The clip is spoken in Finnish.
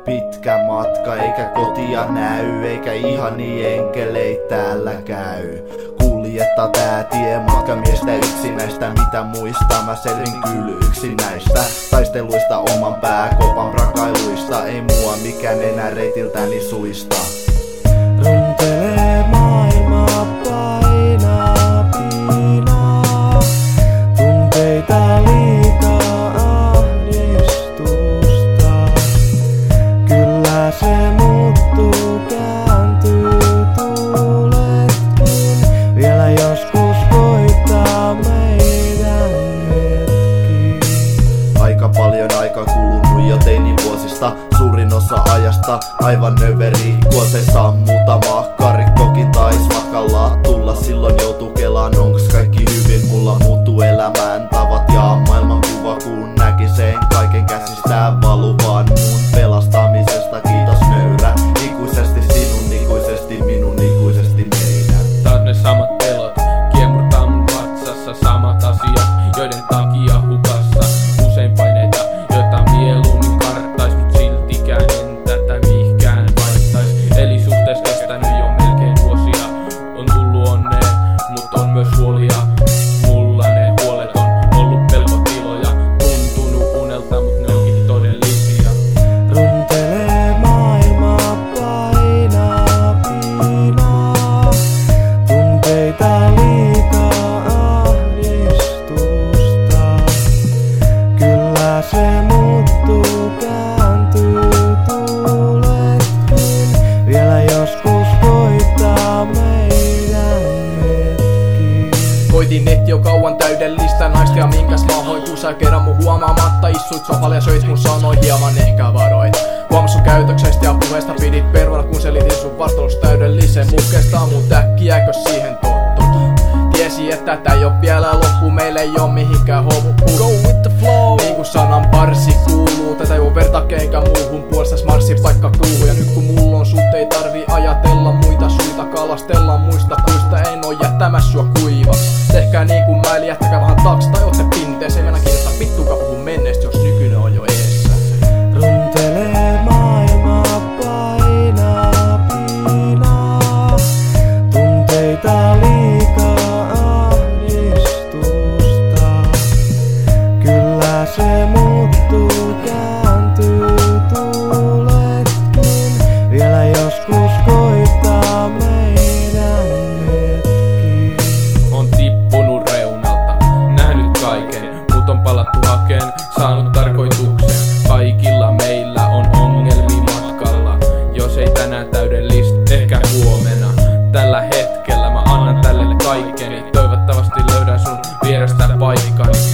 pitkä matka, eikä kotia näy, eikä ihani enkeleitä täällä käy. Kuljetta tää tie, matkamiestä yksinäistä, mitä muistaa, mä selvin kyllä yksinäistä. Taisteluista oman pääkopan rakailuista, ei mua mikään enää reitiltäni suista. Runtelee maailmaa, painaa piinaa, tunteita liikaa, ahdistusta. Kyllä se muuttuu, kääntyy tuuletkin, vielä joskus koittaa meidän hetki. Aika paljon aika kulunut jo teinivuosista, suurin osa ajasta aivan növeri. Kuoseissa muutama karikkokin tais matkalla tulla, silloin joutuu kelaan onks kaikki hyvin. Mulla muuttuu elämän tavat ja maailmankuva, kun näki sen kaiken käsistään valuvaan mun pelastamisesta. Kiitos nöyrä, ikuisesti sinun, ikuisesti minun, ikuisesti meidän. Taas ne samat pelot, kiemurtaa mun vatsassa, samat asiat, joiden takia hukassa. Usein paineita, joita mieluummin karttais, mut siltikään en tätä mihinkään vaihtais. Eli suhteessa kestänyt jo melkein vuosia, on tullut onnea, mut on myös huolia. Mulla ne huolet on ollut pelkotiloja, tuntunut unelta, mut ne onkin todellisia. Runtelee maailmaa, painaa piinaa, tunteita liikaa, ahdistusta. Kyllä se muuttuu, kääntyy tuuletkin, vielä joskus koittaa meidän hetki. Koitin et jo kauan täydellistä naista ja minkäs mä hoin, kun sä kerran mun huomaamatta issuit sohvalle ja söit mun sanoi hieman ehkä varoit. Huomas sun käytöksestä ja puheesta pidit pervana, kun selitin sun vastaus täydellisen mutkestaan, mut äkkiäkö siihen tottu? Tiesi, että tää ei oo vielä loppu, meille ei oo mihinkään hoppu. Go with the flow! Niin kuin sanan parsi kuuluu, tätä ei oo verta enkä muuhun, puolestas marssi paikka kuuluu. Ja nyt kun mulla on sut, ei tarvi ajatella muita syitä, kalastella muista puista, en oo jättämässä sua kuivaks. Tehkää niin kuin mä, eli jättäkää vähän taks tai ootte pintees, ei mennä kiinnostaa vittukaan puhu menneestä, jos nykyinen on jo edessä. Runtelee maailmaa, painaa piinaa, tunteita liikaa, ahdistusta. Kyllä se muuttuu, kääntyy tuuletkin, vielä joskus koittaa meidän hetki. On tippunut reunalta, nähnyt kaiken, mut on palattu hakeen, saanut tarkoituksen. Kaikilla meillä on ongelmia matkalla, jos ei tänään täydellistä, ehkä huomenna. Tällä hetkellä mä annan tälle kaikkeni, toivottavasti löydän sun vierestä paikkani.